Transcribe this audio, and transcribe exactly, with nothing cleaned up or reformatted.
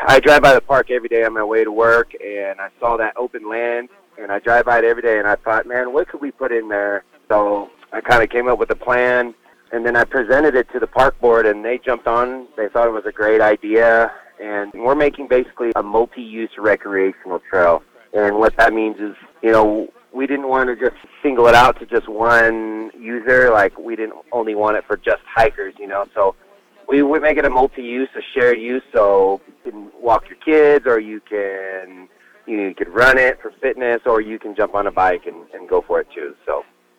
I drive by the park every day on my way to work, and I saw that open land, and I drive by it every day, and I thought, man, what could we put in there? So I kind of came up with a plan, and then I presented it to the park board, and they jumped on. They thought it was a great idea, and we're making basically a multi-use recreational trail. And what that means is, you know, we didn't want to just single it out to just one user. Like, we didn't only want it for just hikers, you know. So we would make it a multi-use, a shared use, so you can walk your kids, or you can, you know, you could run it for fitness, or you can jump on a bike and, and go for it too. So